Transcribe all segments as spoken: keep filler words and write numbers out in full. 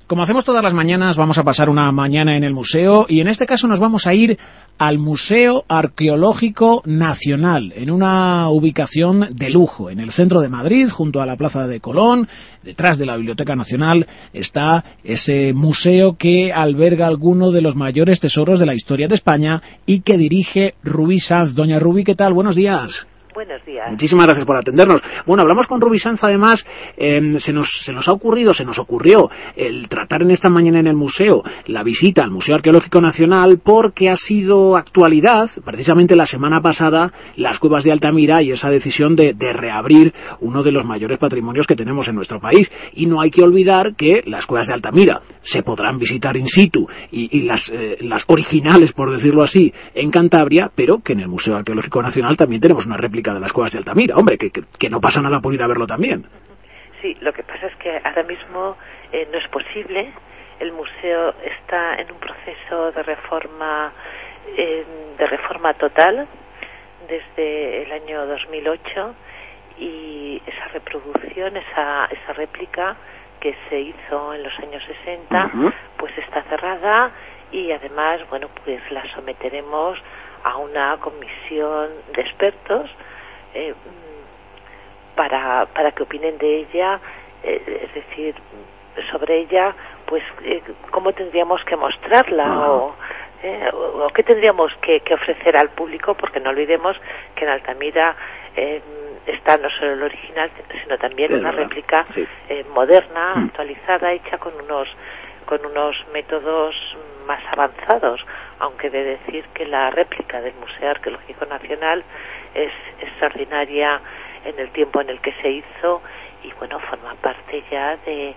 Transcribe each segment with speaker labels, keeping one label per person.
Speaker 1: Como hacemos todas las mañanas, vamos a pasar una mañana en el museo y en este caso nos vamos a ir al Museo Arqueológico Nacional, en una ubicación de lujo, en el centro de Madrid, junto a la Plaza de Colón. Detrás de la Biblioteca Nacional está ese museo que alberga algunos de los mayores tesoros de la historia de España y que dirige Rubí Sanz. Doña Rubí, ¿qué tal? Buenos días.
Speaker 2: Buenos días.
Speaker 1: Muchísimas gracias por atendernos. Bueno, hablamos con Rubí Sanz, además, eh, se nos se nos ha ocurrido, se nos ocurrió el tratar en esta mañana en el museo la visita al Museo Arqueológico Nacional porque ha sido actualidad, precisamente la semana pasada, las cuevas de Altamira y esa decisión de, de reabrir uno de los mayores patrimonios que tenemos en nuestro país. Y no hay que olvidar que las cuevas de Altamira se podrán visitar in situ y, y las, eh, las originales, por decirlo así, en Cantabria, pero que en el Museo Arqueológico Nacional también tenemos una réplica de las cuevas de Altamira, hombre, que, que, que no pasa nada por ir a verlo también.
Speaker 2: Sí, lo que pasa es que ahora mismo eh, no es posible. El museo está en un proceso de reforma, eh, de reforma total desde el año dos mil ocho y esa reproducción, esa, esa réplica que se hizo en los años sesenta, uh-huh. pues está cerrada y además, bueno, pues la someteremos a una comisión de expertos Eh, para para que opinen de ella, eh, es decir, sobre ella, pues eh, cómo tendríamos que mostrarla ah. o, eh, o, o qué tendríamos que, que ofrecer al público, porque no olvidemos que en Altamira eh, está no solo el original, sino también sí, una verdad. réplica sí. eh, moderna, mm. actualizada, hecha con unos con unos métodos más avanzados, aunque de decir que la réplica del Museo Arqueológico Nacional es extraordinaria en el tiempo en el que se hizo y bueno, forma parte ya de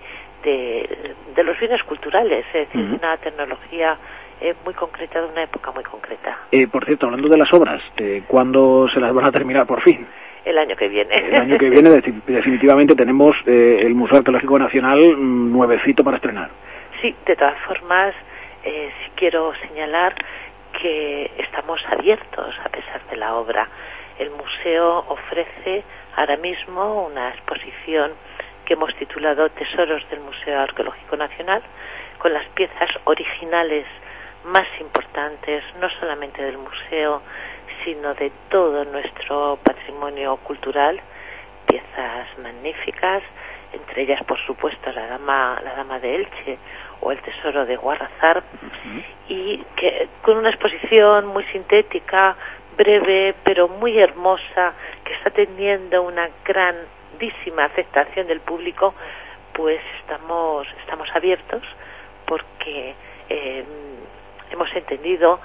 Speaker 2: de, de los bienes culturales, es decir, uh-huh. una tecnología eh, muy concreta de una época muy concreta.
Speaker 1: Eh, por cierto, hablando de las obras, eh, ¿cuándo se las van a terminar por fin?
Speaker 2: El año que viene.
Speaker 1: El año que viene definitivamente tenemos eh, el Museo Arqueológico Nacional mm, nuevecito para estrenar.
Speaker 2: Sí, de todas formas, eh, sí quiero señalar que estamos abiertos a pesar de la obra. El museo ofrece ahora mismo una exposición que hemos titulado Tesoros del Museo Arqueológico Nacional, con las piezas originales más importantes, no solamente del museo, sino de todo nuestro patrimonio cultural, piezas magníficas, entre ellas, por supuesto, la dama, la dama de Elche o el tesoro de Guarrazar, uh-huh. y que con una exposición muy sintética, breve, pero muy hermosa, que está teniendo una grandísima aceptación del público, pues estamos estamos abiertos porque eh, hemos entendido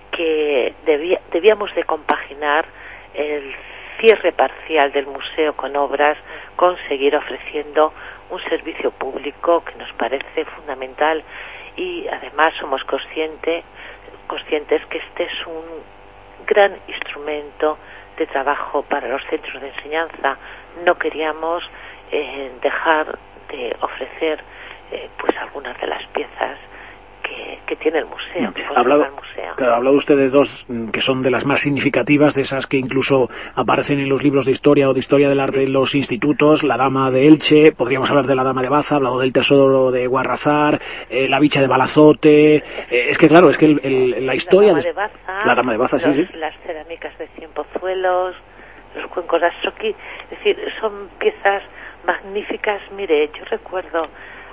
Speaker 2: que debía, debíamos de compaginar el cierre parcial del museo con obras, con seguir ofreciendo un servicio público que nos parece fundamental y además somos consciente, conscientes que este es un gran instrumento de trabajo para los centros de enseñanza. No queríamos eh, dejar de ofrecer eh, pues algunas de las piezas que, que tiene el museo, que
Speaker 1: hablado,
Speaker 2: el museo.
Speaker 1: Claro, ha hablado usted de dos que son de las más significativas, de esas que incluso aparecen en los libros de historia o de historia del arte de los institutos, la dama de Elche, podríamos hablar de la dama de Baza, ha hablado del tesoro de Guarrazar, eh, la bicha de Balazote, eh, es que claro, es que el, el, la historia...
Speaker 2: La dama de Baza,
Speaker 1: la dama de Baza,
Speaker 2: los,
Speaker 1: sí, sí.
Speaker 2: Las cerámicas de Cienpozuelos, los cuencos de Asoqui, es decir, son piezas magníficas. Mire, yo recuerdo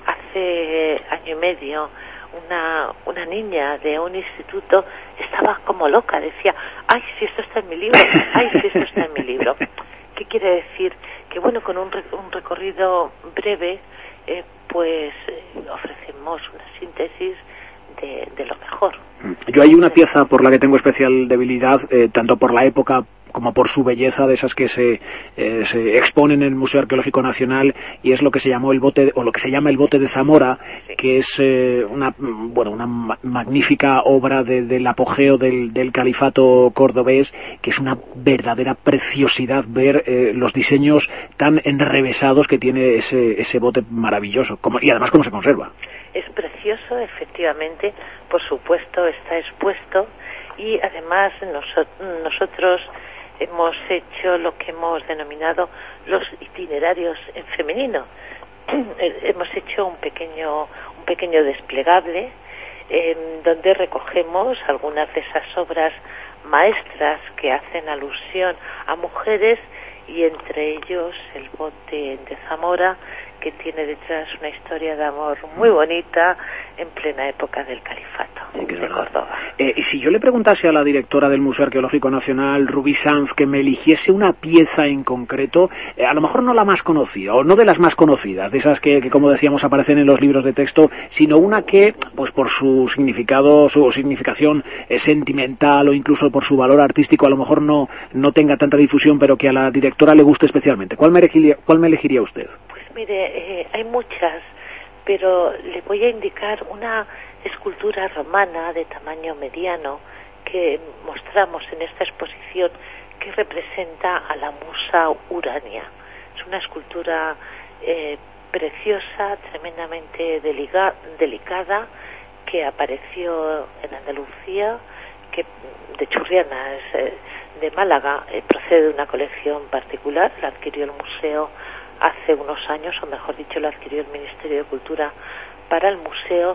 Speaker 2: hace año y medio una una niña de un instituto estaba como loca, decía, ay, si esto está en mi libro, ay, si esto está en mi libro. ¿Qué quiere decir? Que bueno, con un, un recorrido breve, eh, pues eh, ofrecemos una síntesis de, de lo mejor.
Speaker 1: Yo hay una pieza por la que tengo especial debilidad, eh, tanto por la época como por su belleza, de esas que se, eh, se exponen en el Museo Arqueológico Nacional, y es lo que se llamó el bote, o lo que se llama el bote de Zamora, sí. que es eh, una bueno una ma magnífica obra de, del apogeo del, del califato cordobés, que es una verdadera preciosidad ver eh, los diseños tan enrevesados que tiene ese, ese bote maravilloso, como, y además cómo se conserva.
Speaker 2: Es precioso, efectivamente, por supuesto está expuesto, y además noso nosotros hemos hecho lo que hemos denominado los itinerarios en femenino. Hemos hecho un pequeño un pequeño desplegable en donde recogemos algunas de esas obras maestras que hacen alusión a mujeres, y entre ellos el bote de Zamora, que tiene detrás una historia de amor muy bonita en plena época del califato,
Speaker 1: sí, que es
Speaker 2: de
Speaker 1: verdad.
Speaker 2: Córdoba.
Speaker 1: Eh, y si yo le preguntase a la directora del Museo Arqueológico Nacional, Rubí Sanz, que me eligiese una pieza en concreto, eh, a lo mejor no la más conocida, o no de las más conocidas, de esas que, que como decíamos aparecen en los libros de texto, sino una que, pues por su significado, su significación eh, sentimental, o incluso por su valor artístico, a lo mejor no, no tenga tanta difusión, pero que a la directora le guste especialmente. ¿Cuál me elegiría, cuál me elegiría usted?
Speaker 2: Pues mire, eh, hay muchas, pero le voy a indicar una escultura romana de tamaño mediano que mostramos en esta exposición, que representa a la musa Urania. Es una escultura eh, preciosa, tremendamente deliga, delicada, que apareció en Andalucía, que de Churriana, es, eh, de Málaga, eh, procede de una colección particular, la adquirió el museo hace unos años, o mejor dicho, la adquirió el Ministerio de Cultura para el museo,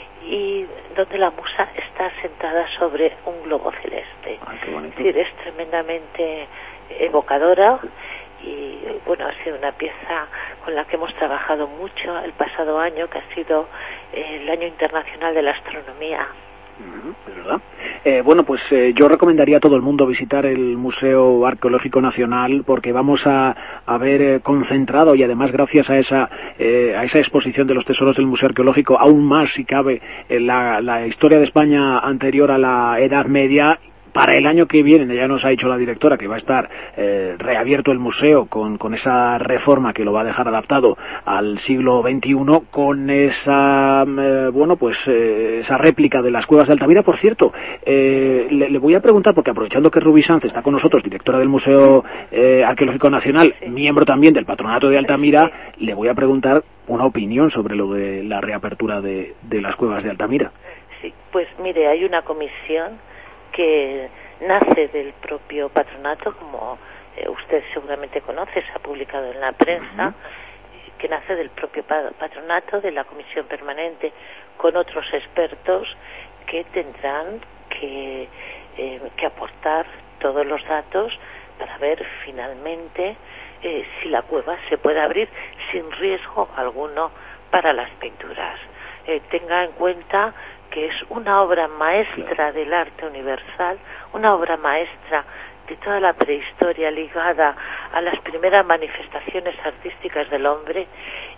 Speaker 2: y donde la musa está sentada sobre un globo celeste.
Speaker 1: Ay, qué bonito.
Speaker 2: Es decir, es tremendamente evocadora, y bueno, ha sido una pieza con la que hemos trabajado mucho el pasado año, que ha sido eh, el Año Internacional de la Astronomía.
Speaker 1: Es verdad. Eh, bueno, pues eh, yo recomendaría a todo el mundo visitar el Museo Arqueológico Nacional, porque vamos a, a ver eh, concentrado, y además gracias a esa eh, a esa exposición de los tesoros del Museo Arqueológico, aún más si cabe eh, la, la historia de España anterior a la Edad Media. Para el año que viene, ya nos ha dicho la directora que va a estar eh, reabierto el museo con, con esa reforma que lo va a dejar adaptado al siglo veintiuno, con esa, eh, bueno, pues eh, esa réplica de las cuevas de Altamira. Por cierto, eh, le, le voy a preguntar, porque aprovechando que Rubí Sanz está con nosotros, directora del Museo eh, Arqueológico Nacional, sí, miembro también del Patronato de Altamira, le voy a preguntar una opinión sobre lo de la reapertura de, de las cuevas de Altamira.
Speaker 2: Sí, pues mire, hay una comisión que nace del propio patronato, como eh, usted seguramente conoce, se ha publicado en la prensa, uh-huh. que nace del propio patronato, de la comisión permanente, con otros expertos que tendrán que, eh, que aportar todos los datos para ver finalmente eh, si la cueva se puede abrir sin riesgo alguno para las pinturas. Eh, tenga en cuenta que es una obra maestra del arte universal, una obra maestra de toda la prehistoria ligada a las primeras manifestaciones artísticas del hombre,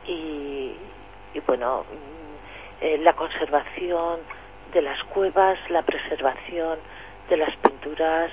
Speaker 2: y, y bueno, eh, la conservación de las cuevas, la preservación de las pinturas,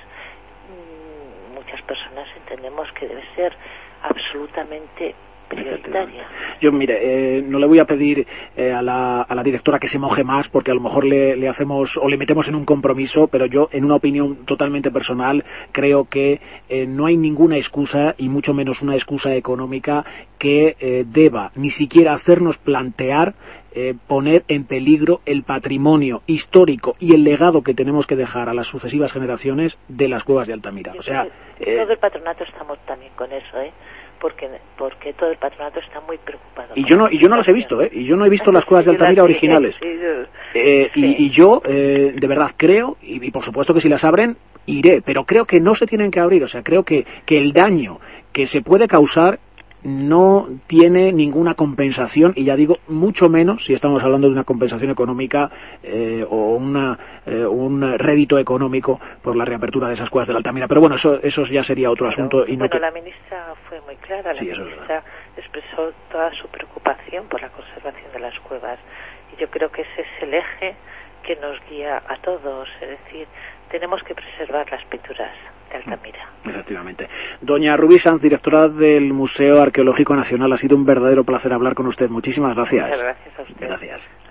Speaker 2: muchas personas entendemos que debe ser absolutamente prioritaria.
Speaker 1: Yo, mire, eh, no le voy a pedir eh, a, la, a la directora que se moje más, porque a lo mejor le, le hacemos o le metemos en un compromiso, pero yo, en una opinión totalmente personal, creo que eh, no hay ninguna excusa, y mucho menos una excusa económica, que eh, deba ni siquiera hacernos plantear eh, poner en peligro el patrimonio histórico y el legado que tenemos que dejar a las sucesivas generaciones de las cuevas de Altamira. O sea,
Speaker 2: eh, todo el patronato estamos también con eso, ¿eh? Porque, porque todo el patronato está muy preocupado.
Speaker 1: Y yo no y yo no las he visto, ¿eh? Y yo no he visto las cuevas de Altamira originales. Eh, y, y yo, eh, de verdad, creo, y, y por supuesto que si las abren, iré, pero creo que no se tienen que abrir. O sea, creo que, que el daño que se puede causar no tiene ninguna compensación, y ya digo, mucho menos si estamos hablando de una compensación económica eh, o una, eh, un rédito económico por la reapertura de esas cuevas de la Altamira. Pero bueno, eso eso ya sería otro
Speaker 2: Pero,
Speaker 1: asunto. Y no
Speaker 2: bueno,
Speaker 1: que...
Speaker 2: la ministra fue muy clara,
Speaker 1: sí,
Speaker 2: la ministra expresó toda su preocupación por la conservación de las cuevas, y yo creo que ese es el eje que nos guía a todos, es decir, tenemos que preservar las pinturas de Altamira.
Speaker 1: Efectivamente. Doña Rubí Sanz, directora del Museo Arqueológico Nacional, ha sido un verdadero placer hablar con usted. Muchísimas gracias.
Speaker 2: Muchas gracias a usted.
Speaker 1: Gracias.